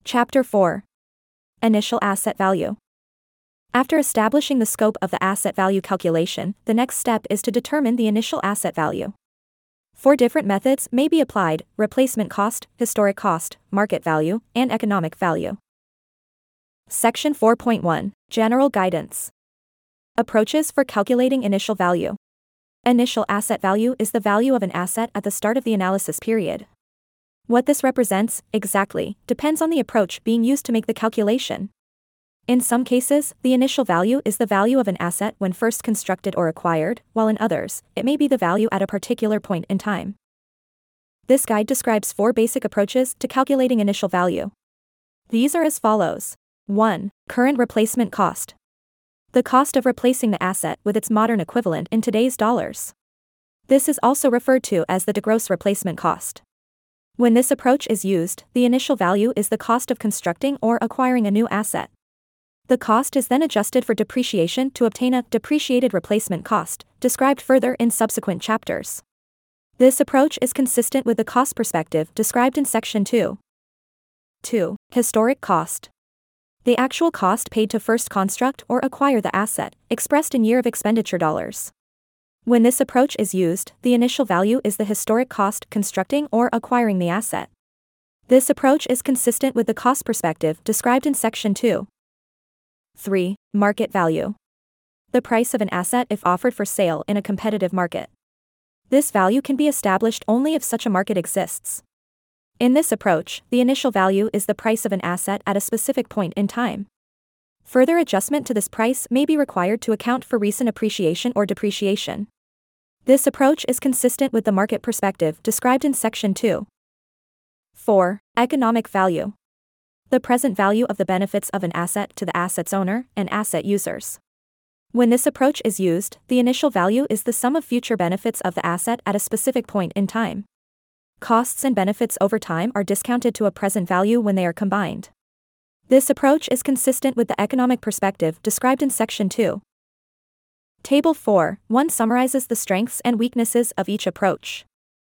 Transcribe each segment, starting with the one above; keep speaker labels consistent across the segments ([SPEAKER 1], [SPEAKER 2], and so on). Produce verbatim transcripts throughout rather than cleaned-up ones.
[SPEAKER 1] Chapter four. Initial Asset Value. After establishing the scope of the asset value calculation, the next step is to determine the initial asset value. Four different methods may be applied: replacement cost, historic cost, market value, and economic value. Section four point one. General Guidance. Approaches for calculating initial value. Initial asset value is the value of an asset at the start of the analysis period. What this represents, exactly, depends on the approach being used to make the calculation. In some cases, the initial value is the value of an asset when first constructed or acquired, while in others, it may be the value at a particular point in time. This guide describes four basic approaches to calculating initial value. These are as follows. one. Current replacement cost. The cost of replacing the asset with its modern equivalent in today's dollars. This is also referred to as the gross replacement cost. When this approach is used, the initial value is the cost of constructing or acquiring a new asset. The cost is then adjusted for depreciation to obtain a depreciated replacement cost, described further in subsequent chapters. This approach is consistent with the cost perspective described in Section two. two. Historic cost. The actual cost paid to first construct or acquire the asset, expressed in year of expenditure dollars. When this approach is used, the initial value is the historic cost constructing or acquiring the asset. This approach is consistent with the cost perspective described in Section two. three. Market value. The price of an asset if offered for sale in a competitive market. This value can be established only if such a market exists. In this approach, the initial value is the price of an asset at a specific point in time. Further adjustment to this price may be required to account for recent appreciation or depreciation. This approach is consistent with the market perspective described in Section two. four. Economic value. The present value of the benefits of an asset to the asset's owner and asset users. When this approach is used, the initial value is the sum of future benefits of the asset at a specific point in time. Costs and benefits over time are discounted to a present value when they are combined. This approach is consistent with the economic perspective described in Section two. Table four. one summarizes the strengths and weaknesses of each approach.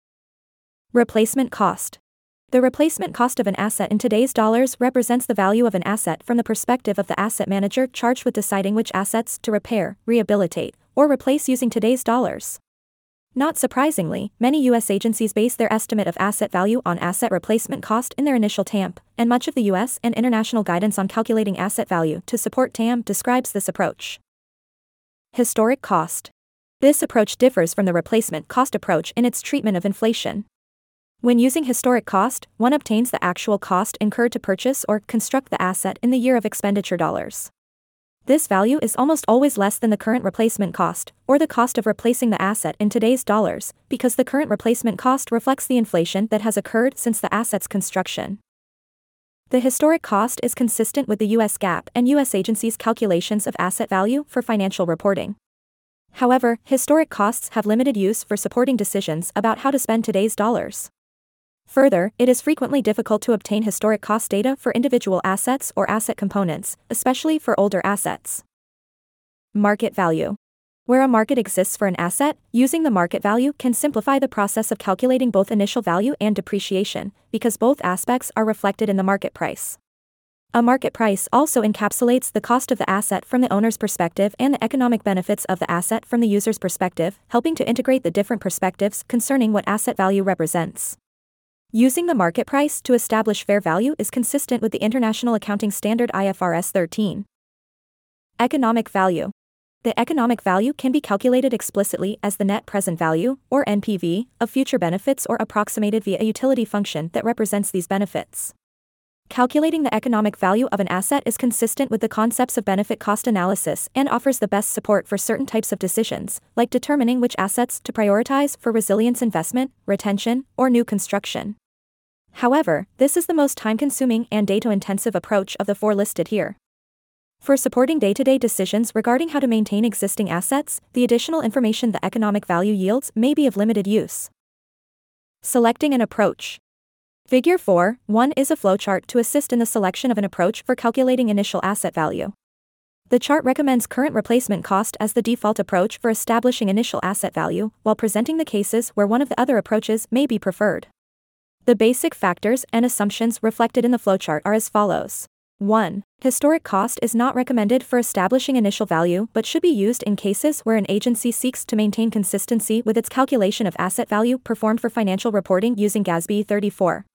[SPEAKER 1] Replacement cost. The replacement cost of an asset in today's dollars represents the value of an asset from the perspective of the asset manager charged with deciding which assets to repair, rehabilitate, or replace using today's dollars. Not surprisingly, many U S agencies base their estimate of asset value on asset replacement cost in their initial T A M P, and much of the U S and international guidance on calculating asset value to support T A M P describes this approach. Historic cost. This approach differs from the replacement cost approach in its treatment of inflation. When using historic cost, one obtains the actual cost incurred to purchase or construct the asset in the year of expenditure dollars. This value is almost always less than the current replacement cost, or the cost of replacing the asset in today's dollars, because the current replacement cost reflects the inflation that has occurred since the asset's construction. The historic cost is consistent with the U S GAAP and U S agencies' calculations of asset value for financial reporting. However, historic costs have limited use for supporting decisions about how to spend today's dollars. Further, it is frequently difficult to obtain historic cost data for individual assets or asset components, especially for older assets. Market value. Where a market exists for an asset, using the market value can simplify the process of calculating both initial value and depreciation, because both aspects are reflected in the market price. A market price also encapsulates the cost of the asset from the owner's perspective and the economic benefits of the asset from the user's perspective, helping to integrate the different perspectives concerning what asset value represents. Using the market price to establish fair value is consistent with the International Accounting Standard I F R S thirteen. Economic value. The economic value can be calculated explicitly as the net present value, or N P V, of future benefits or approximated via a utility function that represents these benefits. Calculating the economic value of an asset is consistent with the concepts of benefit cost analysis and offers the best support for certain types of decisions, like determining which assets to prioritize for resilience investment, retention, or new construction. However, this is the most time-consuming and data-intensive approach of the four listed here. For supporting day-to-day decisions regarding how to maintain existing assets, the additional information the economic value yields may be of limited use. Selecting an approach. Figure four point one is a flowchart to assist in the selection of an approach for calculating initial asset value. The chart recommends current replacement cost as the default approach for establishing initial asset value, while presenting the cases where one of the other approaches may be preferred. The basic factors and assumptions reflected in the flowchart are as follows. one. Historic cost is not recommended for establishing initial value but should be used in cases where an agency seeks to maintain consistency with its calculation of asset value performed for financial reporting using GASB thirty-four.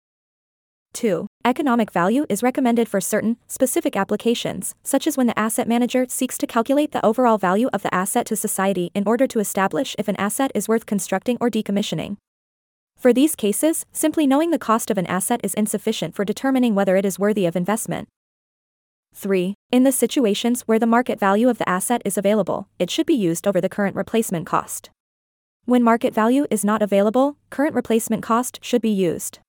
[SPEAKER 1] two. Economic value is recommended for certain, specific applications, such as when the asset manager seeks to calculate the overall value of the asset to society in order to establish if an asset is worth constructing or decommissioning. For these cases, simply knowing the cost of an asset is insufficient for determining whether it is worthy of investment. three. In the situations where the market value of the asset is available, it should be used over the current replacement cost. When market value is not available, current replacement cost should be used.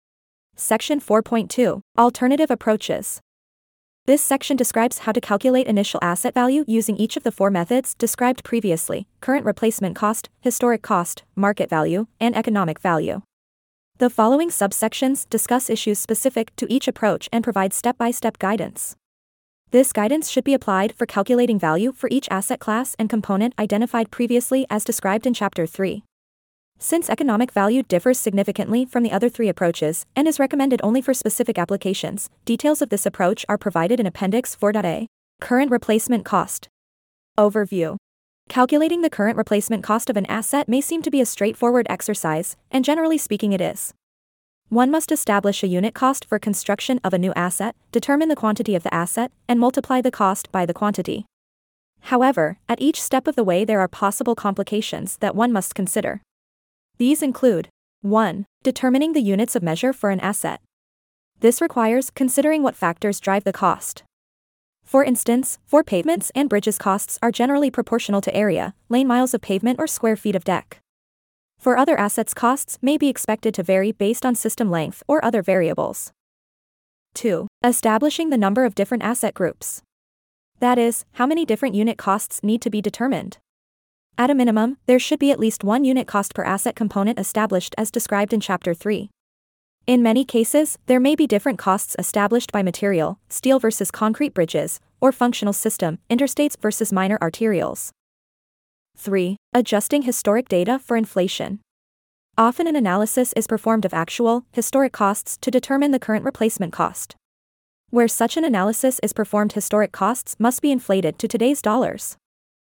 [SPEAKER 1] Section four point two. Alternative approaches. This section describes how to calculate initial asset value using each of the four methods described previously: current replacement cost, historic cost, market value, and economic value. The following subsections discuss issues specific to each approach and provide step-by-step guidance. This guidance should be applied for calculating value for each asset class and component identified previously as described in Chapter three. Since economic value differs significantly from the other three approaches and is recommended only for specific applications, details of this approach are provided in Appendix four A. Current replacement cost. Overview. Calculating the current replacement cost of an asset may seem to be a straightforward exercise, and generally speaking it is. One must establish a unit cost for construction of a new asset, determine the quantity of the asset, and multiply the cost by the quantity. However, at each step of the way there are possible complications that one must consider. These include: one. Determining the units of measure for an asset. This requires considering what factors drive the cost. For instance, for pavements and bridges, costs are generally proportional to area, lane miles of pavement or square feet of deck. For other assets, costs may be expected to vary based on system length or other variables. two. Establishing the number of different asset groups. That is, how many different unit costs need to be determined. At a minimum, there should be at least one unit cost per asset component established as described in Chapter three. In many cases, there may be different costs established by material, steel versus concrete bridges, or functional system, interstates versus minor arterials. three. Adjusting historic data for inflation. Often an analysis is performed of actual, historic costs to determine the current replacement cost. Where such an analysis is performed, historic costs must be inflated to today's dollars.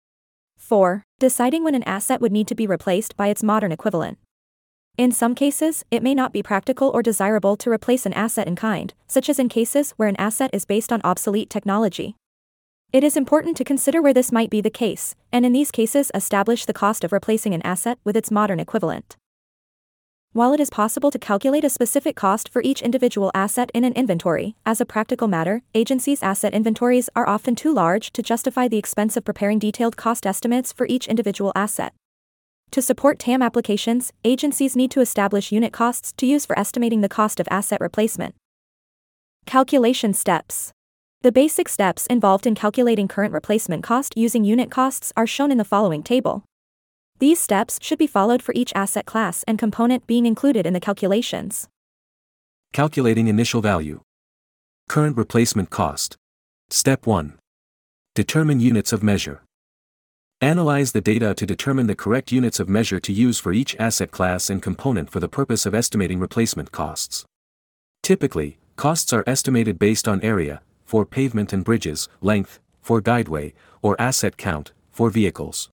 [SPEAKER 1] four. Deciding when an asset would need to be replaced by its modern equivalent. In some cases, it may not be practical or desirable to replace an asset in kind, such as in cases where an asset is based on obsolete technology. It is important to consider where this might be the case, and in these cases establish the cost of replacing an asset with its modern equivalent. While it is possible to calculate a specific cost for each individual asset in an inventory, as a practical matter, agencies' asset inventories are often too large to justify the expense of preparing detailed cost estimates for each individual asset. To support T A M applications, agencies need to establish unit costs to use for estimating the cost of asset replacement. Calculation steps. The basic steps involved in calculating current replacement cost using unit costs are shown in the following table. These steps should be followed for each asset class and component being included in the calculations.
[SPEAKER 2] Calculating initial value. Current replacement cost. Step one. Determine units of measure. Analyze the data to determine the correct units of measure to use for each asset class and component for the purpose of estimating replacement costs. Typically, costs are estimated based on area, for pavement and bridges, length, for guideway, or asset count, for vehicles.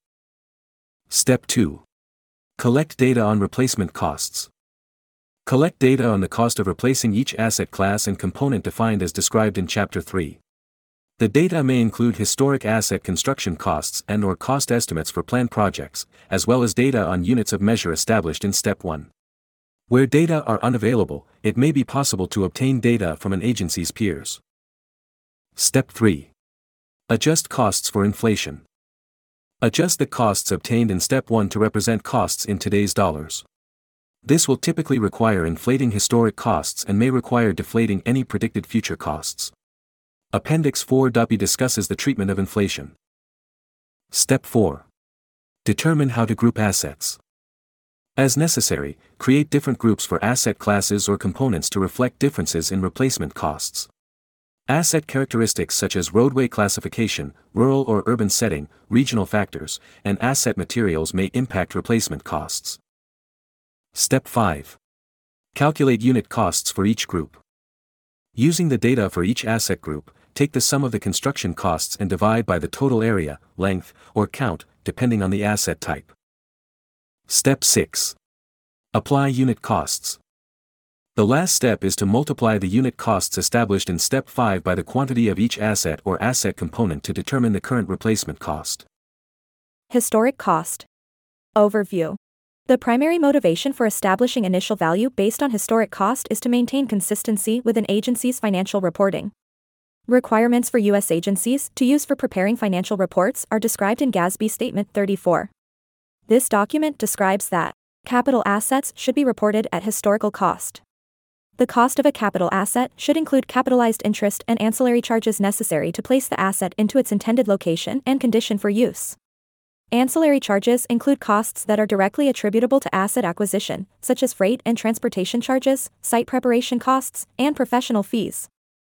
[SPEAKER 2] Step two. Collect data on replacement costs. Collect data on the cost of replacing each asset class and component defined as described in Chapter three. The data may include historic asset construction costs and/or cost estimates for planned projects, as well as data on units of measure established in Step one. Where data are unavailable, it may be possible to obtain data from an agency's peers. Step three. Adjust costs for inflation. Adjust the costs obtained in Step one to represent costs in today's dollars. This will typically require inflating historic costs and may require deflating any predicted future costs. Appendix four B discusses the treatment of inflation. Step four. Determine how to group assets. As necessary, create different groups for asset classes or components to reflect differences in replacement costs. Asset characteristics such as roadway classification, rural or urban setting, regional factors, and asset materials may impact replacement costs. Step five. Calculate unit costs for each group. Using the data for each asset group, take the sum of the construction costs and divide by the total area, length, or count, depending on the asset type. Step six. Apply unit costs. The last step is to multiply the unit costs established in Step five by the quantity of each asset or asset component to determine the current replacement cost.
[SPEAKER 1] Historic cost. Overview. The primary motivation for establishing initial value based on historic cost is to maintain consistency with an agency's financial reporting. Requirements for U S agencies to use for preparing financial reports are described in G A S B Statement thirty-four. This document describes that capital assets should be reported at historical cost. The cost of a capital asset should include capitalized interest and ancillary charges necessary to place the asset into its intended location and condition for use. Ancillary charges include costs that are directly attributable to asset acquisition, such as freight and transportation charges, site preparation costs, and professional fees.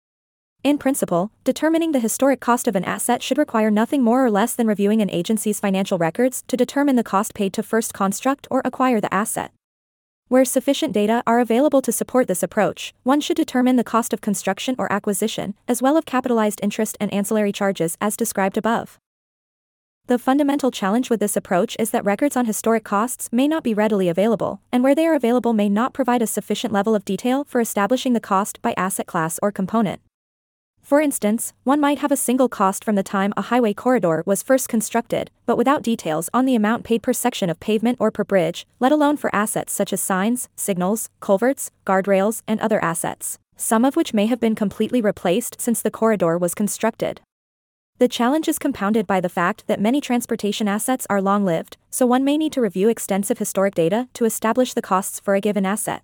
[SPEAKER 1] In principle, determining the historic cost of an asset should require nothing more or less than reviewing an agency's financial records to determine the cost paid to first construct or acquire the asset. Where sufficient data are available to support this approach, one should determine the cost of construction or acquisition, as well as capitalized interest and ancillary charges as described above. The fundamental challenge with this approach is that records on historic costs may not be readily available, and where they are available may not provide a sufficient level of detail for establishing the cost by asset class or component. For instance, one might have a single cost from the time a highway corridor was first constructed, but without details on the amount paid per section of pavement or per bridge, let alone for assets such as signs, signals, culverts, guardrails, and other assets, some of which may have been completely replaced since the corridor was constructed. The challenge is compounded by the fact that many transportation assets are long-lived, so one may need to review extensive historic data to establish the costs for a given asset.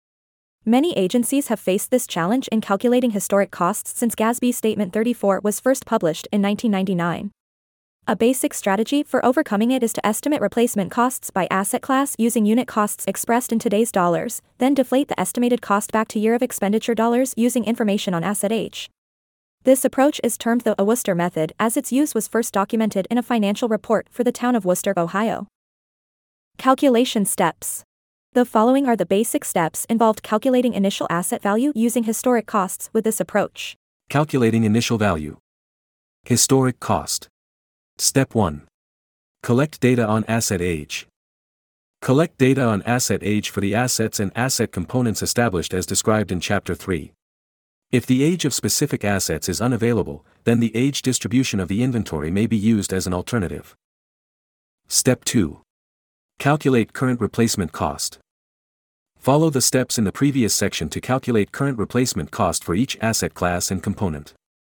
[SPEAKER 1] Many agencies have faced this challenge in calculating historic costs since G A S B Statement thirty-four was first published in nineteen ninety-nine. A basic strategy for overcoming it is to estimate replacement costs by asset class using unit costs expressed in today's dollars, then deflate the estimated cost back to year of expenditure dollars using information on asset age. This approach is termed the Worcester method, as its use was first documented in a financial report for the town of Worcester, Ohio. Calculation steps. The following are the basic steps involved calculating initial asset value using historic costs with this approach.
[SPEAKER 2] Calculating initial value. Historic cost. Step one. Collect data on asset age. Collect data on asset age for the assets and asset components established as described in Chapter three. If the age of specific assets is unavailable, then the age distribution of the inventory may be used as an alternative. Step two. Calculate current replacement cost. Follow the steps in the previous section to calculate current replacement cost for each asset class and component.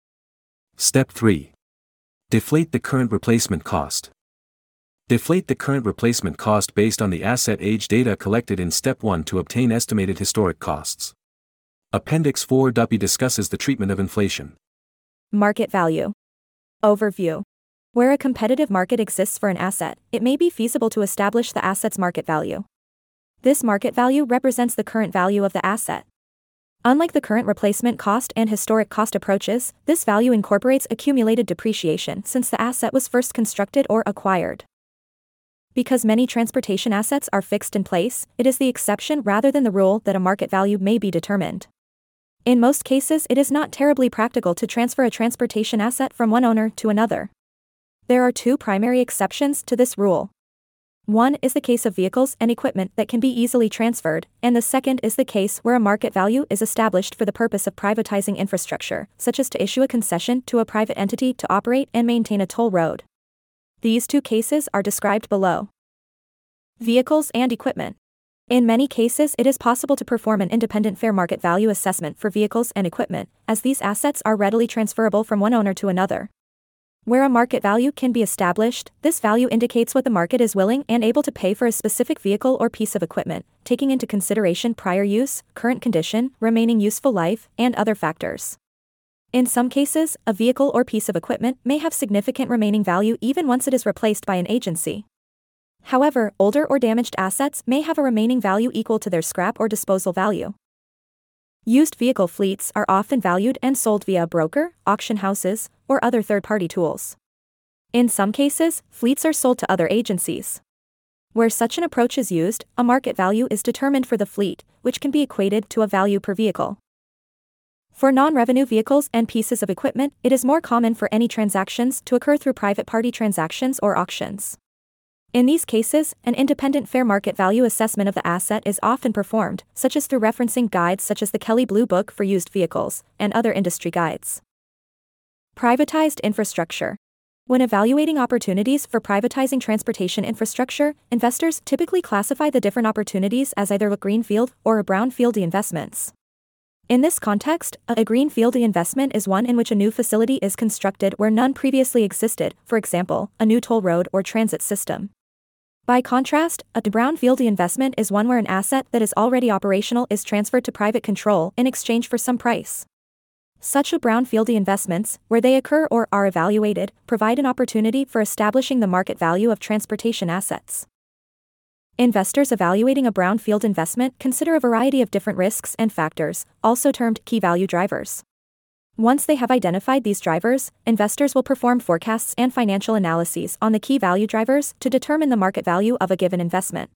[SPEAKER 2] Step three. Deflate the current replacement cost. Deflate the current replacement cost based on the asset age data collected in Step one to obtain estimated historic costs. Appendix four W discusses the treatment of inflation.
[SPEAKER 1] Market value. Overview. Where a competitive market exists for an asset, it may be feasible to establish the asset's market value. This market value represents the current value of the asset. Unlike the current replacement cost and historic cost approaches, this value incorporates accumulated depreciation since the asset was first constructed or acquired. Because many transportation assets are fixed in place, it is the exception rather than the rule that a market value may be determined. In most cases, it is not terribly practical to transfer a transportation asset from one owner to another. There are two primary exceptions to this rule. One is the case of vehicles and equipment that can be easily transferred, and the second is the case where a market value is established for the purpose of privatizing infrastructure, such as to issue a concession to a private entity to operate and maintain a toll road. These two cases are described below. Vehicles and equipment. In many cases, it is possible to perform an independent fair market value assessment for vehicles and equipment, as these assets are readily transferable from one owner to another. Where a market value can be established, this value indicates what the market is willing and able to pay for a specific vehicle or piece of equipment, taking into consideration prior use, current condition, remaining useful life, and other factors. In some cases, a vehicle or piece of equipment may have significant remaining value even once it is replaced by an agency. However, older or damaged assets may have a remaining value equal to their scrap or disposal value. Used vehicle fleets are often valued and sold via a broker, auction houses, or other third-party tools. In some cases, fleets are sold to other agencies. Where such an approach is used, a market value is determined for the fleet, which can be equated to a value per vehicle. For non-revenue vehicles and pieces of equipment, it is more common for any transactions to occur through private party transactions or auctions. In these cases, an independent fair market value assessment of the asset is often performed, such as through referencing guides such as the Kelley Blue Book for used vehicles, and other industry guides. Privatized infrastructure. When evaluating opportunities for privatizing transportation infrastructure, investors typically classify the different opportunities as either a greenfield or a brownfield investments. In this context, a greenfield investment is one in which a new facility is constructed where none previously existed, for example, a new toll road or transit system. By contrast, a brownfield investment is one where an asset that is already operational is transferred to private control in exchange for some price. Such a brownfield investments, where they occur or are evaluated, provide an opportunity for establishing the market value of transportation assets. Investors evaluating a brownfield investment consider a variety of different risks and factors, also termed key value drivers. Once they have identified these drivers, investors will perform forecasts and financial analyses on the key value drivers to determine the market value of a given investment.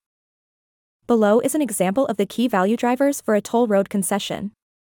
[SPEAKER 1] Below is an example of the key value drivers for a toll road concession.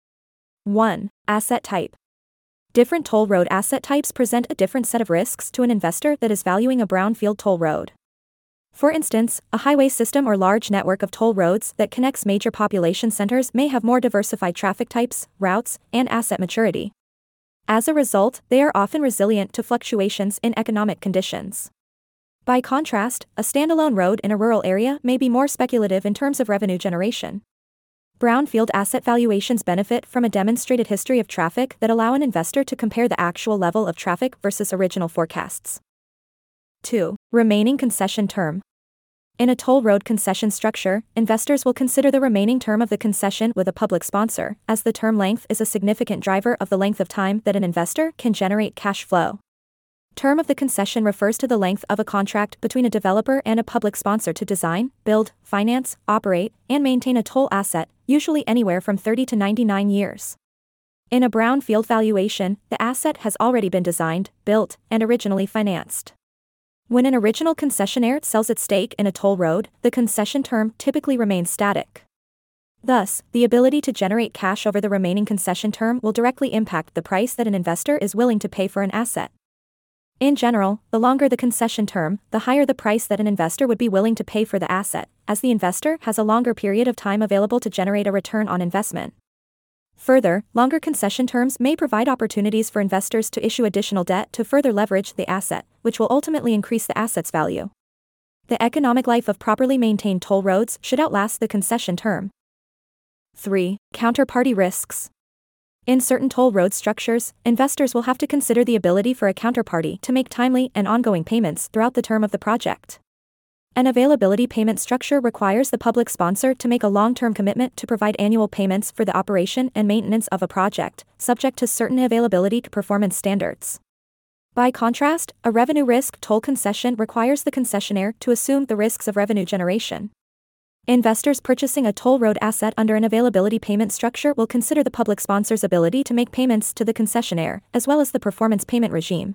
[SPEAKER 1] one. Asset type. Different toll road asset types present a different set of risks to an investor that is valuing a brownfield toll road. For instance, a highway system or large network of toll roads that connects major population centers may have more diversified traffic types, routes, and asset maturity. As a result, they are often resilient to fluctuations in economic conditions. By contrast, a standalone road in a rural area may be more speculative in terms of revenue generation. Brownfield asset valuations benefit from a demonstrated history of traffic that allow an investor to compare the actual level of traffic versus original forecasts. two. Remaining concession term. In a toll road concession structure, investors will consider the remaining term of the concession with a public sponsor, as the term length is a significant driver of the length of time that an investor can generate cash flow. Term of the concession refers to the length of a contract between a developer and a public sponsor to design, build, finance, operate, and maintain a toll asset, usually anywhere from thirty to ninety-nine years. In a brownfield valuation, the asset has already been designed, built, and originally financed. When an original concessionaire sells its stake in a toll road, the concession term typically remains static. Thus, the ability to generate cash over the remaining concession term will directly impact the price that an investor is willing to pay for an asset. In general, the longer the concession term, the higher the price that an investor would be willing to pay for the asset, as the investor has a longer period of time available to generate a return on investment. Further, longer concession terms may provide opportunities for investors to issue additional debt to further leverage the asset, which will ultimately increase the asset's value. The economic life of properly maintained toll roads should outlast the concession term. three. Counterparty risks. In certain toll road structures, investors will have to consider the ability for a counterparty to make timely and ongoing payments throughout the term of the project. An availability payment structure requires the public sponsor to make a long-term commitment to provide annual payments for the operation and maintenance of a project, subject to certain availability performance standards. By contrast, a revenue risk toll concession requires the concessionaire to assume the risks of revenue generation. Investors purchasing a toll road asset under an availability payment structure will consider the public sponsor's ability to make payments to the concessionaire, as well as the performance payment regime.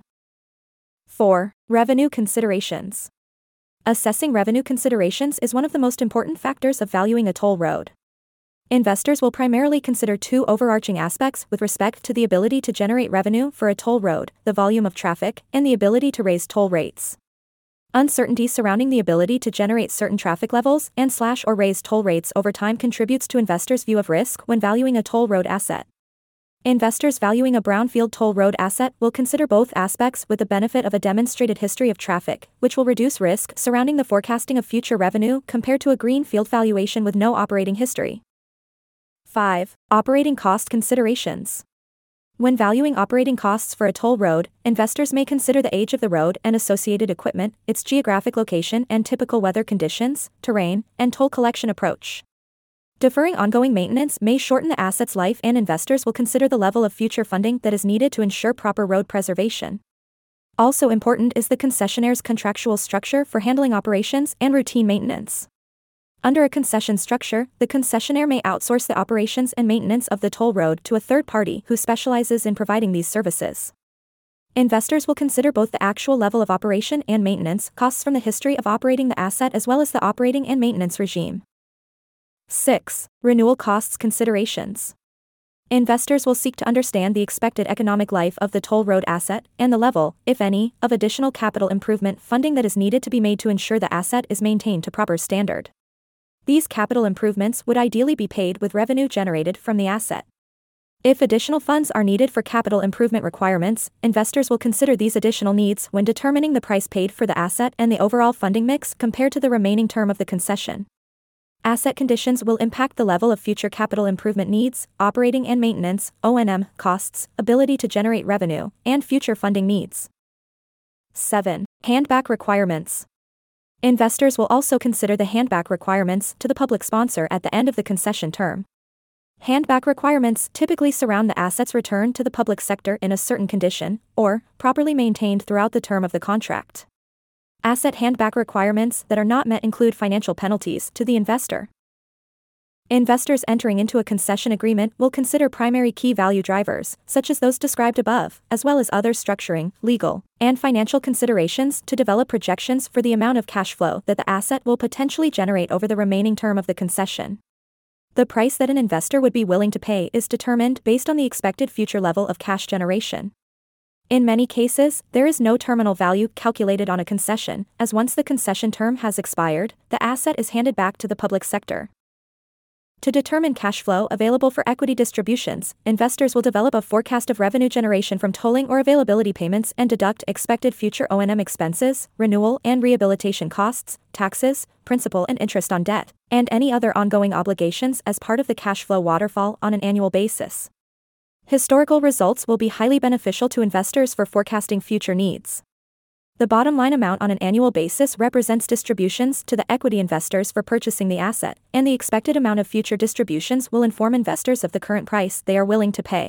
[SPEAKER 1] four. Revenue considerations. Assessing revenue considerations is one of the most important factors of valuing a toll road. Investors will primarily consider two overarching aspects with respect to the ability to generate revenue for a toll road: the volume of traffic, and the ability to raise toll rates. Uncertainty surrounding the ability to generate certain traffic levels and slash or raise toll rates over time contributes to investors' view of risk when valuing a toll road asset. Investors valuing a brownfield toll road asset will consider both aspects with the benefit of a demonstrated history of traffic, which will reduce risk surrounding the forecasting of future revenue compared to a greenfield valuation with no operating history. five. Operating cost considerations. When valuing operating costs for a toll road, investors may consider the age of the road and associated equipment, its geographic location and typical weather conditions, terrain, and toll collection approach. Deferring ongoing maintenance may shorten the asset's life, and investors will consider the level of future funding that is needed to ensure proper road preservation. Also important is the concessionaire's contractual structure for handling operations and routine maintenance. Under a concession structure, the concessionaire may outsource the operations and maintenance of the toll road to a third party who specializes in providing these services. Investors will consider both the actual level of operation and maintenance costs from the history of operating the asset as well as the operating and maintenance regime. six. Renewal costs considerations. Investors will seek to understand the expected economic life of the toll road asset and the level, if any, of additional capital improvement funding that is needed to be made to ensure the asset is maintained to proper standard. These capital improvements would ideally be paid with revenue generated from the asset. If additional funds are needed for capital improvement requirements, investors will consider these additional needs when determining the price paid for the asset and the overall funding mix compared to the remaining term of the concession. Asset conditions will impact the level of future capital improvement needs, operating and maintenance, O and M costs, ability to generate revenue, and future funding needs. seven. Handback requirements. Investors will also consider the handback requirements to the public sponsor at the end of the concession term. Handback requirements typically surround the asset's return to the public sector in a certain condition, or properly maintained throughout the term of the contract. Asset handback requirements that are not met include financial penalties to the investor. Investors entering into a concession agreement will consider primary key value drivers, such as those described above, as well as other structuring, legal, and financial considerations to develop projections for the amount of cash flow that the asset will potentially generate over the remaining term of the concession. The price that an investor would be willing to pay is determined based on the expected future level of cash generation. In many cases, there is no terminal value calculated on a concession, as once the concession term has expired, the asset is handed back to the public sector. To determine cash flow available for equity distributions, investors will develop a forecast of revenue generation from tolling or availability payments and deduct expected future O and M expenses, renewal and rehabilitation costs, taxes, principal and interest on debt, and any other ongoing obligations as part of the cash flow waterfall on an annual basis. Historical results will be highly beneficial to investors for forecasting future needs. The bottom line amount on an annual basis represents distributions to the equity investors for purchasing the asset, and the expected amount of future distributions will inform investors of the current price they are willing to pay.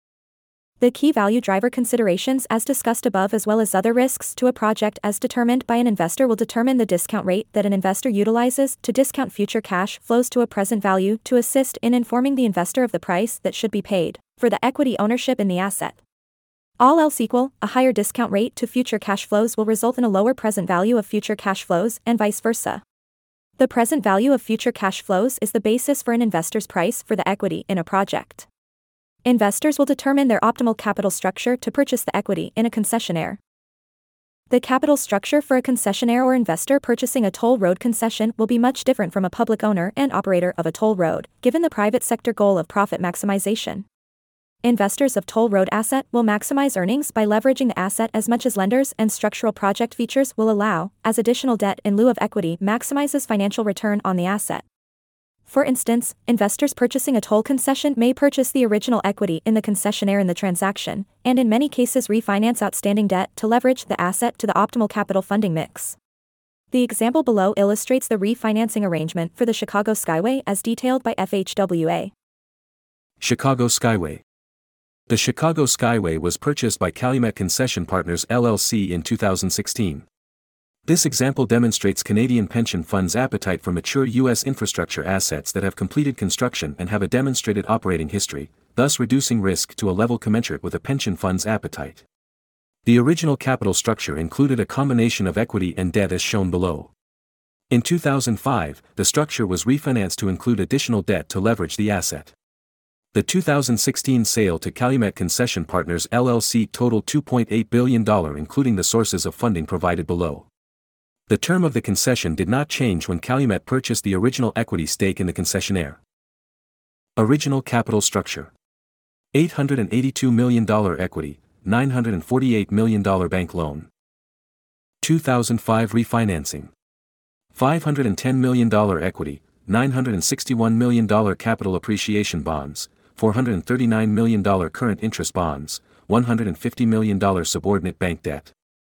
[SPEAKER 1] The key value driver considerations as discussed above as well as other risks to a project as determined by an investor will determine the discount rate that an investor utilizes to discount future cash flows to a present value to assist in informing the investor of the price that should be paid for the equity ownership in the asset. All else equal, a higher discount rate to future cash flows will result in a lower present value of future cash flows and vice versa. The present value of future cash flows is the basis for an investor's price for the equity in a project. Investors will determine their optimal capital structure to purchase the equity in a concessionaire. The capital structure for a concessionaire or investor purchasing a toll road concession will be much different from a public owner and operator of a toll road, given the private sector goal of profit maximization. Investors of toll road asset will maximize earnings by leveraging the asset as much as lenders and structural project features will allow, as additional debt in lieu of equity maximizes financial return on the asset. For instance, investors purchasing a toll concession may purchase the original equity in the concessionaire in the transaction, and in many cases refinance outstanding debt to leverage the asset to the optimal capital funding mix. The example below illustrates the refinancing arrangement for the Chicago Skyway as detailed by F H W A.
[SPEAKER 2] Chicago Skyway. The Chicago Skyway was purchased by Calumet Concession Partners L L C in two thousand sixteen. This example demonstrates Canadian pension funds' appetite for mature U S infrastructure assets that have completed construction and have a demonstrated operating history, thus reducing risk to a level commensurate with a pension fund's appetite. The original capital structure included a combination of equity and debt as shown below. In two thousand five, the structure was refinanced to include additional debt to leverage the asset. The two thousand sixteen sale to Calumet Concession Partners L L C totaled two point eight billion dollars including the sources of funding provided below. The term of the concession did not change when Calumet purchased the original equity stake in the concessionaire. Original capital structure: eight hundred eighty-two million dollars equity, nine hundred forty-eight million dollars bank loan. two thousand five refinancing: five hundred ten million dollars equity, nine hundred sixty-one million dollars capital appreciation bonds, four hundred thirty-nine million dollars current interest bonds, one hundred fifty million dollars subordinate bank debt.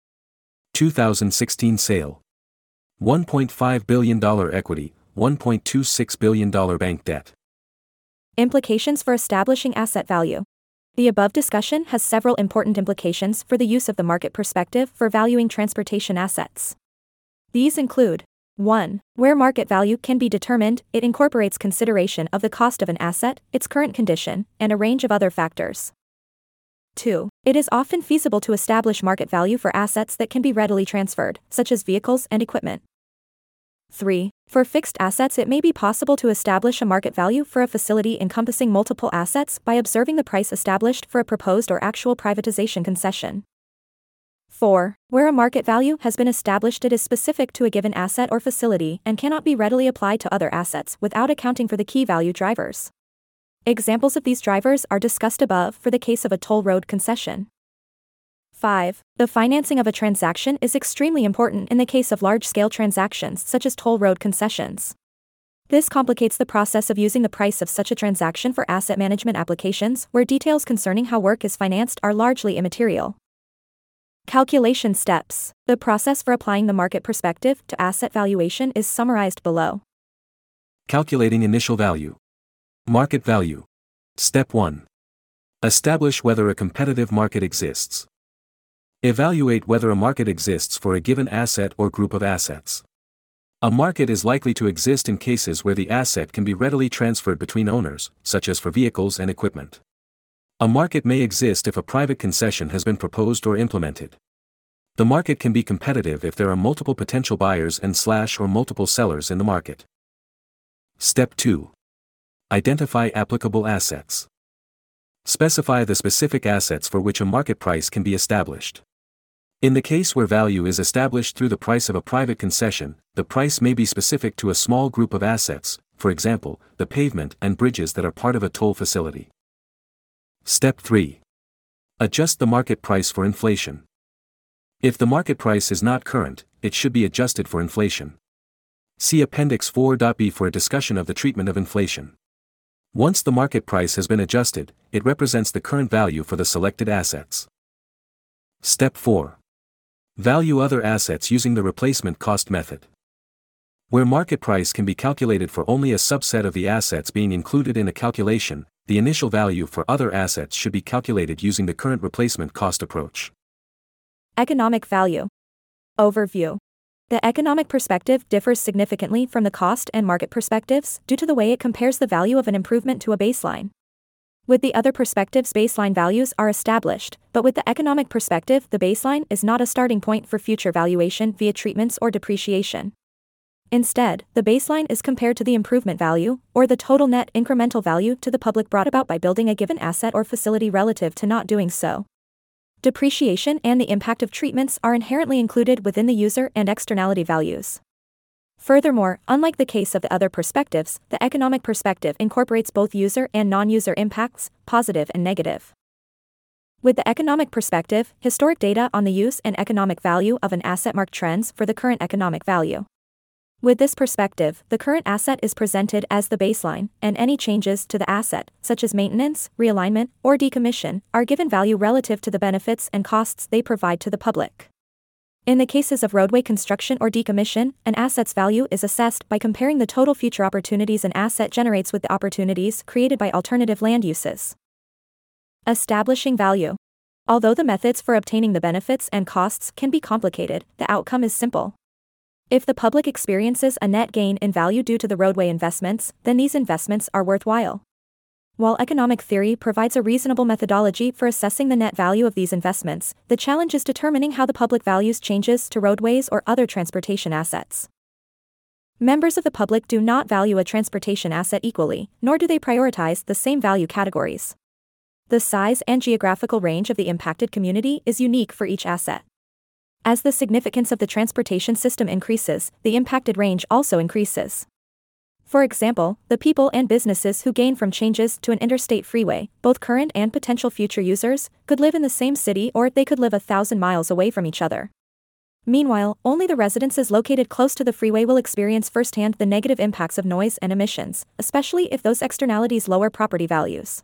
[SPEAKER 2] two thousand sixteen sale: one point five billion dollars equity, one point two six billion dollars bank debt.
[SPEAKER 1] Implications for establishing asset value. The above discussion has several important implications for the use of the market perspective for valuing transportation assets. These include: one. Where market value can be determined, it incorporates consideration of the cost of an asset, its current condition, and a range of other factors. two. It is often feasible to establish market value for assets that can be readily transferred, such as vehicles and equipment. three. For fixed assets, it may be possible to establish a market value for a facility encompassing multiple assets by observing the price established for a proposed or actual privatization concession. four. Where a market value has been established, it is specific to a given asset or facility and cannot be readily applied to other assets without accounting for the key value drivers. Examples of these drivers are discussed above for the case of a toll road concession. five. The financing of a transaction is extremely important in the case of large-scale transactions such as toll road concessions. This complicates the process of using the price of such a transaction for asset management applications, where details concerning how work is financed are largely immaterial. Calculation steps. The process for applying the market perspective to asset valuation is summarized below.
[SPEAKER 2] Calculating initial value. Market value. Step one. Establish whether a competitive market exists. Evaluate whether a market exists for a given asset or group of assets. A market is likely to exist in cases where the asset can be readily transferred between owners, such as for vehicles and equipment. A market may exist if a private concession has been proposed or implemented. The market can be competitive if there are multiple potential buyers and slash or multiple sellers in the market. Step two. Identify applicable assets. Specify the specific assets for which a market price can be established. In the case where value is established through the price of a private concession, the price may be specific to a small group of assets, for example, the pavement and bridges that are part of a toll facility. Step three. Adjust the market price for inflation. If the market price is not current, it should be adjusted for inflation. See Appendix four B for a discussion of the treatment of inflation. Once the market price has been adjusted, it represents the current value for the selected assets. Step four. Value other assets using the replacement cost method. Where market price can be calculated for only a subset of the assets being included in a calculation, the initial value for other assets should be calculated using the current replacement cost approach.
[SPEAKER 1] Economic value. Overview. The economic perspective differs significantly from the cost and market perspectives due to the way it compares the value of an improvement to a baseline. With the other perspectives, baseline values are established, but with the economic perspective, the baseline is not a starting point for future valuation via treatments or depreciation. Instead, the baseline is compared to the improvement value, or the total net incremental value to the public brought about by building a given asset or facility relative to not doing so. Depreciation and the impact of treatments are inherently included within the user and externality values. Furthermore, unlike the case of the other perspectives, the economic perspective incorporates both user and non-user impacts, positive and negative. With the economic perspective, historic data on the use and economic value of an asset mark trends for the current economic value. With this perspective, the current asset is presented as the baseline, and any changes to the asset, such as maintenance, realignment, or decommission, are given value relative to the benefits and costs they provide to the public. In the cases of roadway construction or decommission, an asset's value is assessed by comparing the total future opportunities an asset generates with the opportunities created by alternative land uses. Establishing value. Although the methods for obtaining the benefits and costs can be complicated, the outcome is simple. If the public experiences a net gain in value due to the roadway investments, then these investments are worthwhile. While economic theory provides a reasonable methodology for assessing the net value of these investments, the challenge is determining how the public values changes to roadways or other transportation assets. Members of the public do not value a transportation asset equally, nor do they prioritize the same value categories. The size and geographical range of the impacted community is unique for each asset. As the significance of the transportation system increases, the impacted range also increases. For example, the people and businesses who gain from changes to an interstate freeway, both current and potential future users, could live in the same city or they could live a thousand miles away from each other. Meanwhile, only the residences located close to the freeway will experience firsthand the negative impacts of noise and emissions, especially if those externalities lower property values.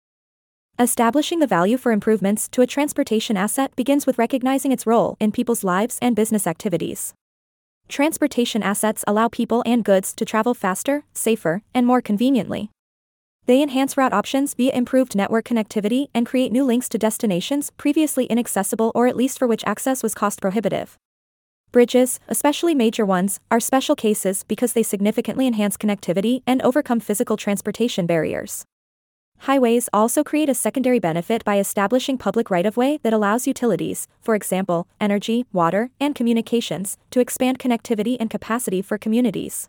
[SPEAKER 1] Establishing the value for improvements to a transportation asset begins with recognizing its role in people's lives and business activities. Transportation assets allow people and goods to travel faster, safer, and more conveniently. They enhance route options via improved network connectivity and create new links to destinations previously inaccessible or at least for which access was cost prohibitive. Bridges, especially major ones, are special cases because they significantly enhance connectivity and overcome physical transportation barriers. Highways also create a secondary benefit by establishing public right-of-way that allows utilities, for example, energy, water, and communications, to expand connectivity and capacity for communities.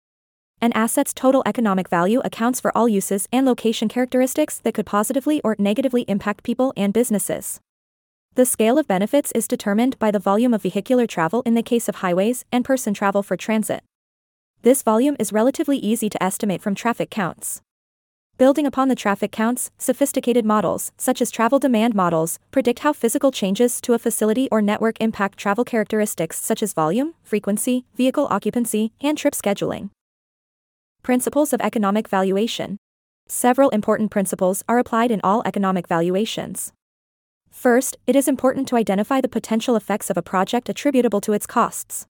[SPEAKER 1] An asset's total economic value accounts for all uses and location characteristics that could positively or negatively impact people and businesses. The scale of benefits is determined by the volume of vehicular travel in the case of highways and person travel for transit. This volume is relatively easy to estimate from traffic counts. Building upon the traffic counts, sophisticated models, such as travel demand models, predict how physical changes to a facility or network impact travel characteristics such as volume, frequency, vehicle occupancy, and trip scheduling. Principles of economic valuation. Several important principles are applied in all economic valuations. First, it is important to identify the potential effects of a project attributable to its costs.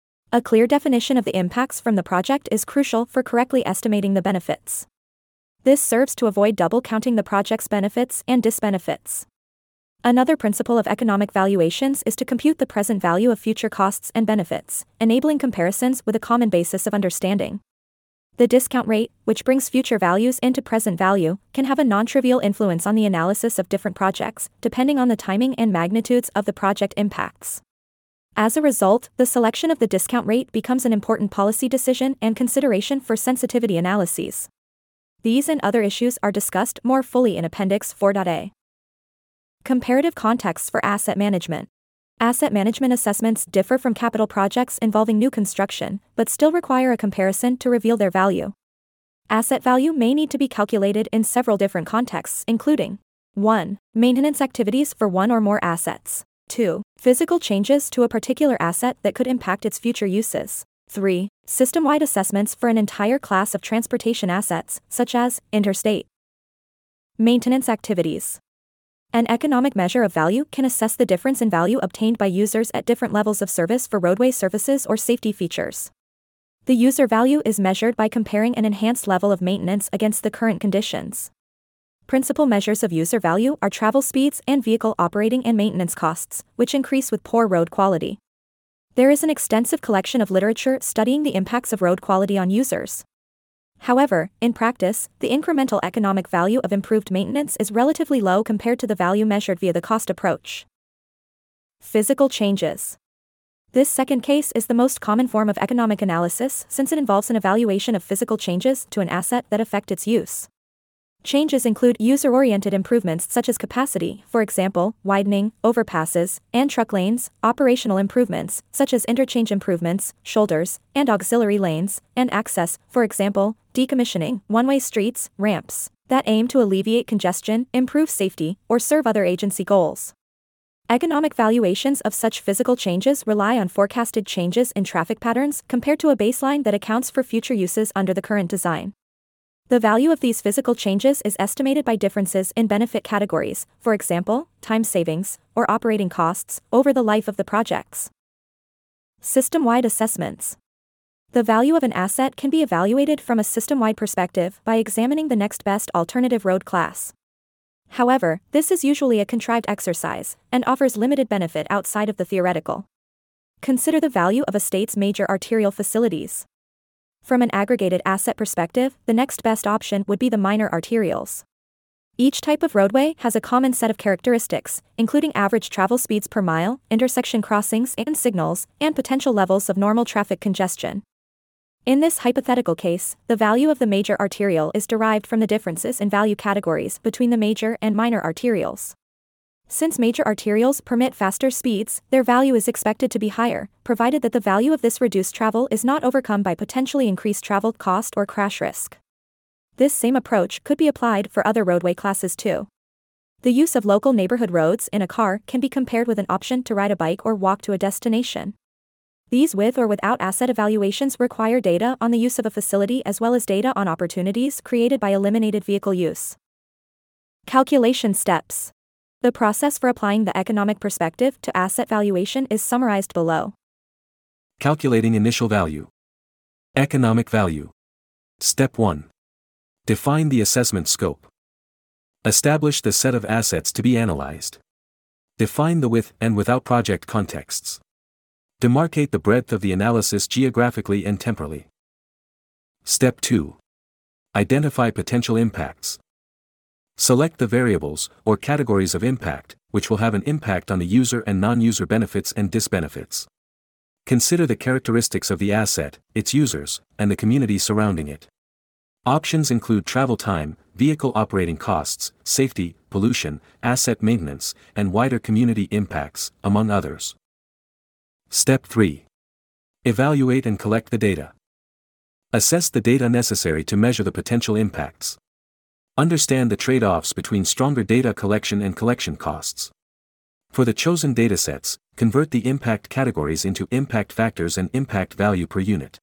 [SPEAKER 1] A clear definition of the impacts from the project is crucial for correctly estimating the benefits. This serves to avoid double counting the project's benefits and disbenefits. Another principle of economic valuations is to compute the present value of future costs and benefits, enabling comparisons with a common basis of understanding. The discount rate, which brings future values into present value, can have a non-trivial influence on the analysis of different projects, depending on the timing and magnitudes of the project impacts. As a result, the selection of the discount rate becomes an important policy decision and consideration for sensitivity analyses. These and other issues are discussed more fully in Appendix four A. Comparative contexts for asset management. Asset management assessments differ from capital projects involving new construction, but still require a comparison to reveal their value. Asset value may need to be calculated in several different contexts, including one. Maintenance activities for one or more assets. two. Physical changes to a particular asset that could impact its future uses. three. System-wide assessments for an entire class of transportation assets, such as interstate maintenance activities. An economic measure of value can assess the difference in value obtained by users at different levels of service for roadway services or safety features. The user value is measured by comparing an enhanced level of maintenance against the current conditions. Principal measures of user value are travel speeds and vehicle operating and maintenance costs, which increase with poor road quality. There is an extensive collection of literature studying the impacts of road quality on users. However, in practice, the incremental economic value of improved maintenance is relatively low compared to the value measured via the cost approach. Physical changes. This second case is the most common form of economic analysis since it involves an evaluation of physical changes to an asset that affect its use. Changes include user-oriented improvements such as capacity, for example, widening, overpasses, and truck lanes, operational improvements, such as interchange improvements, shoulders, and auxiliary lanes, and access, for example, decommissioning, one-way streets, ramps, that aim to alleviate congestion, improve safety, or serve other agency goals. Economic valuations of such physical changes rely on forecasted changes in traffic patterns compared to a baseline that accounts for future uses under the current design. The value of these physical changes is estimated by differences in benefit categories, for example, time savings, or operating costs, over the life of the projects. System-wide assessments. The value of an asset can be evaluated from a system-wide perspective by examining the next best alternative road class. However, this is usually a contrived exercise, and offers limited benefit outside of the theoretical. Consider the value of a state's major arterial facilities. From an aggregated asset perspective, the next best option would be the minor arterials. Each type of roadway has a common set of characteristics, including average travel speeds per mile, intersection crossings and signals, and potential levels of normal traffic congestion. In this hypothetical case, the value of the major arterial is derived from the differences in value categories between the major and minor arterials. Since major arterials permit faster speeds, their value is expected to be higher, provided that the value of this reduced travel is not overcome by potentially increased travel cost or crash risk. This same approach could be applied for other roadway classes too. The use of local neighborhood roads in a car can be compared with an option to ride a bike or walk to a destination. These with or without asset evaluations require data on the use of a facility as well as data on opportunities created by eliminated vehicle use. Calculation steps. The process for applying the economic perspective to asset valuation is summarized below.
[SPEAKER 2] Calculating initial value. Economic value. Step one. Define the assessment scope. Establish the set of assets to be analyzed. Define the with and without project contexts. Demarcate the breadth of the analysis geographically and temporally. Step two. Identify potential impacts. Select the variables, or categories of impact, which will have an impact on the user and non-user benefits and disbenefits. Consider the characteristics of the asset, its users, and the community surrounding it. Options include travel time, vehicle operating costs, safety, pollution, asset maintenance, and wider community impacts, among others. Step three. Evaluate and collect the data. Assess the data necessary to measure the potential impacts. Understand the trade-offs between stronger data collection and collection costs. For the chosen datasets, convert the impact categories into impact factors and impact value per unit.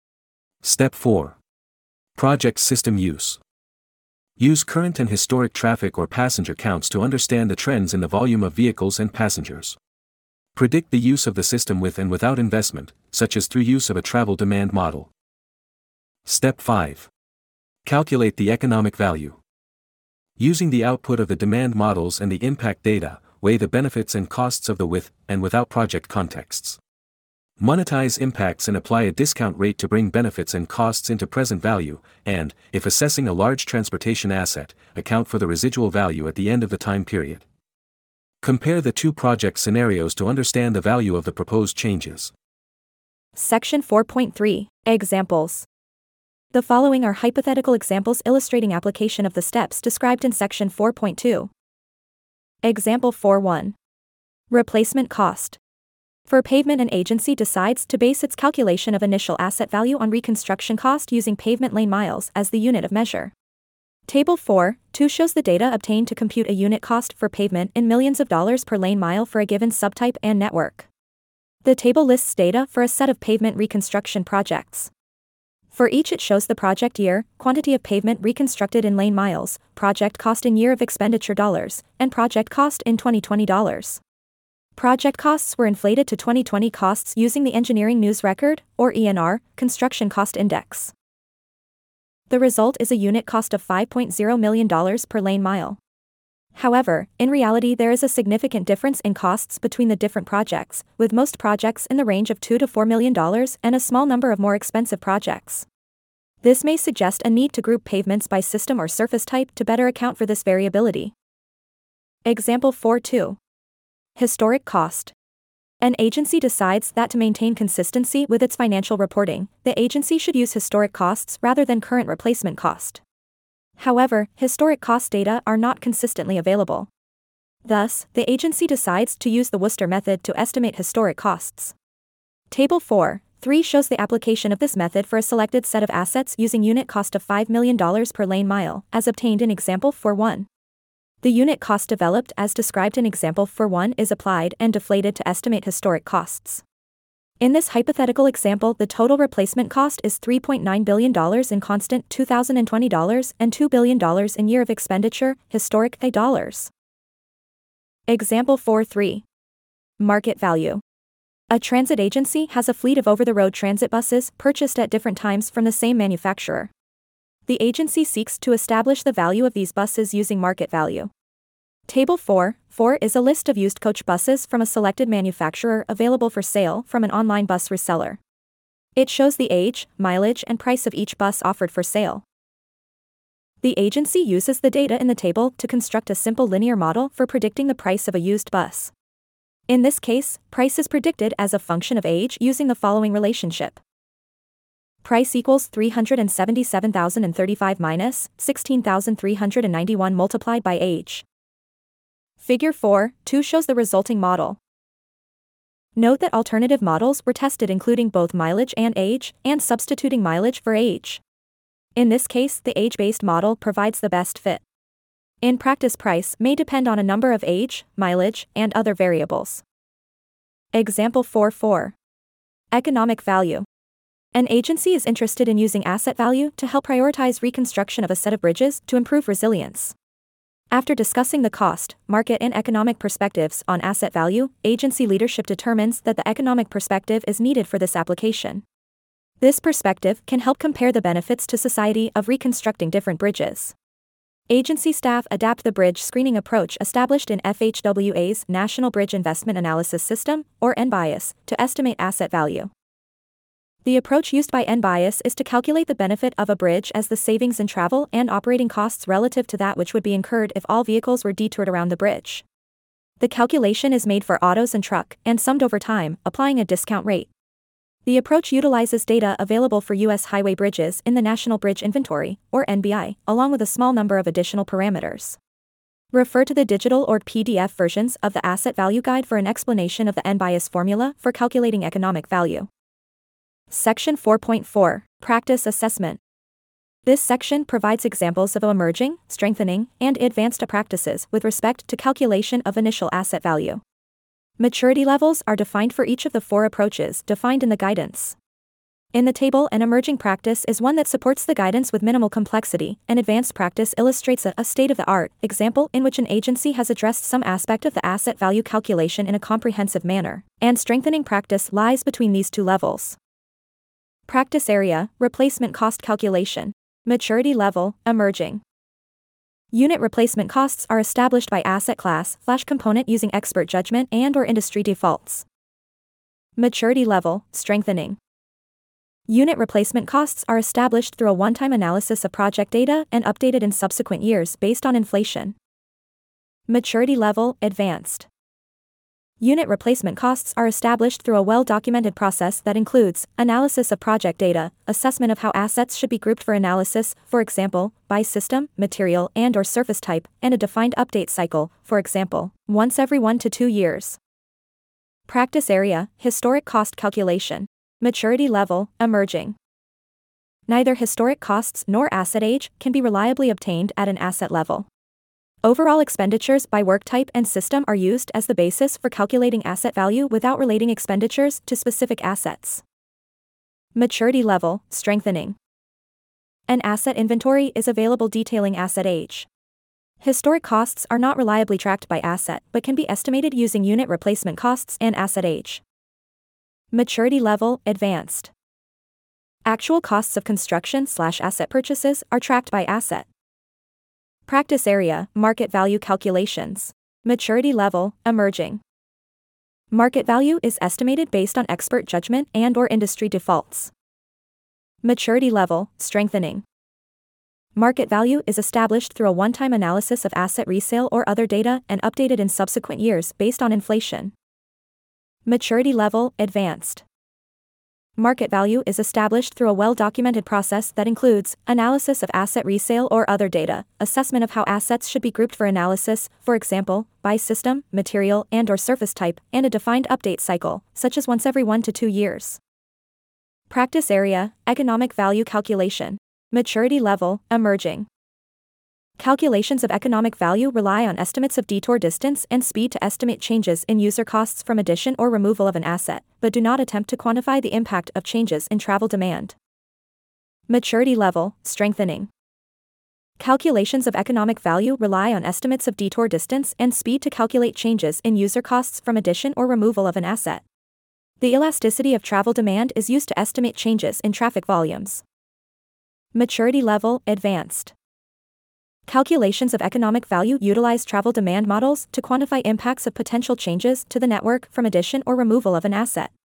[SPEAKER 2] Step four. Project system use. Use current and historic traffic or passenger counts to understand the trends in the volume of vehicles and passengers. Predict the use of the system with and without investment, such as through use of a travel demand model. Step five. Calculate the economic value. Using the output of the demand models and the impact data, weigh the benefits and costs of the with and without project contexts. Monetize impacts and apply a discount rate to bring benefits and costs into present value, and, if assessing a large transportation asset, account for the residual value at the end of the time period. Compare the two project scenarios to understand the value of the proposed changes.
[SPEAKER 1] Section four point three. Examples. The following are hypothetical examples illustrating application of the steps described in Section four point two. Example four point one. Replacement cost. For pavement, an agency decides to base its calculation of initial asset value on reconstruction cost using pavement lane miles as the unit of measure. Table four point two shows the data obtained to compute a unit cost for pavement in millions of dollars per lane mile for a given subtype and network. The table lists data for a set of pavement reconstruction projects. For each it shows the project year, quantity of pavement reconstructed in lane miles, project cost in year of expenditure dollars, and project cost in twenty twenty dollars. Project costs were inflated to twenty twenty costs using the Engineering News Record, or E N R, Construction Cost Index. The result is a unit cost of five point zero million dollars per lane mile. However, in reality there is a significant difference in costs between the different projects, with most projects in the range of two to four million dollars and a small number of more expensive projects. This may suggest a need to group pavements by system or surface type to better account for this variability. Example four point two. Historic cost. An agency decides that to maintain consistency with its financial reporting, the agency should use historic costs rather than current replacement cost. However, historic cost data are not consistently available. Thus, the agency decides to use the Worcester method to estimate historic costs. Table four point three shows the application of this method for a selected set of assets using unit cost of five million dollars per lane mile, as obtained in Example four point one. The unit cost developed as described in Example four point one is applied and deflated to estimate historic costs. In this hypothetical example, the total replacement cost is three point nine billion dollars in constant two thousand twenty dollars and two billion dollars in year of expenditure, historic dollars. Example four point three. Market value. A transit agency has a fleet of over-the-road transit buses purchased at different times from the same manufacturer. The agency seeks to establish the value of these buses using market value. Table four point four is a list of used coach buses from a selected manufacturer available for sale from an online bus reseller. It shows the age, mileage, and price of each bus offered for sale. The agency uses the data in the table to construct a simple linear model for predicting the price of a used bus. In this case, price is predicted as a function of age using the following relationship. Price equals three hundred seventy-seven thousand thirty-five minus sixteen thousand three hundred ninety-one multiplied by age. Figure four point two shows the resulting model. Note that alternative models were tested including both mileage and age, and substituting mileage for age. In this case, the age-based model provides the best fit. In practice, price may depend on a number of age, mileage, and other variables. Example four point four. Economic value. An agency is interested in using asset value to help prioritize reconstruction of a set of bridges to improve resilience. After discussing the cost, market, and economic perspectives on asset value, agency leadership determines that the economic perspective is needed for this application. This perspective can help compare the benefits to society of reconstructing different bridges. Agency staff adapt the bridge screening approach established in F H W A's National Bridge Investment Analysis System, or N B I A S, to estimate asset value. The approach used by N-Bias is to calculate the benefit of a bridge as the savings in travel and operating costs relative to that which would be incurred if all vehicles were detoured around the bridge. The calculation is made for autos and truck and summed over time, applying a discount rate. The approach utilizes data available for U S highway bridges in the National Bridge Inventory, or N B I, along with a small number of additional parameters. Refer to the digital or P D F versions of the Asset Value Guide for an explanation of the N-Bias formula for calculating economic value. Section four point four, Practice Assessment. This section provides examples of emerging, strengthening, and advanced practices with respect to calculation of initial asset value. Maturity levels are defined for each of the four approaches defined in the guidance. In the table, an emerging practice is one that supports the guidance with minimal complexity. An advanced practice illustrates a, a state-of-the-art example in which an agency has addressed some aspect of the asset value calculation in a comprehensive manner, and strengthening practice lies between these two levels. Practice area, replacement cost calculation. Maturity level, emerging. Unit replacement costs are established by asset class slash component using expert judgment and or industry defaults. Maturity level, strengthening. Unit replacement costs are established through a one-time analysis of project data and updated in subsequent years based on inflation. Maturity level, advanced. Unit replacement costs are established through a well-documented process that includes analysis of project data, assessment of how assets should be grouped for analysis, for example, by system, material, and or surface type, and a defined update cycle, for example, once every one to two years. Practice area, historic cost calculation. Maturity level, emerging. Neither historic costs nor asset age can be reliably obtained at an asset level. Overall expenditures by work type and system are used as the basis for calculating asset value without relating expenditures to specific assets. Maturity level, strengthening. An asset inventory is available detailing asset age. Historic costs are not reliably tracked by asset but can be estimated using unit replacement costs and asset age. Maturity level, advanced. Actual costs of construction slash asset purchases are tracked by asset. Practice area, market value calculations. Maturity level, emerging. Market value is estimated based on expert judgment and or industry defaults. Maturity level, strengthening. Market value is established through a one-time analysis of asset resale or other data and updated in subsequent years based on inflation. Maturity level, advanced. Market value is established through a well-documented process that includes analysis of asset resale or other data, assessment of how assets should be grouped for analysis, for example, by system, material, and or surface type, and a defined update cycle, such as once every one to two years. Practice area, economic value calculation. Maturity level, emerging. Calculations of economic value rely on estimates of detour distance and speed to estimate changes in user costs from addition or removal of an asset, but do not attempt to quantify the impact of changes in travel demand. Maturity level, strengthening. Calculations of economic value rely on estimates of detour distance and speed to calculate changes in user costs from addition or removal of an asset. The elasticity of travel demand is used to estimate changes in traffic volumes. Maturity level, advanced. Calculations of economic value utilize travel demand models to quantify impacts of potential changes to the network from addition or removal of an asset.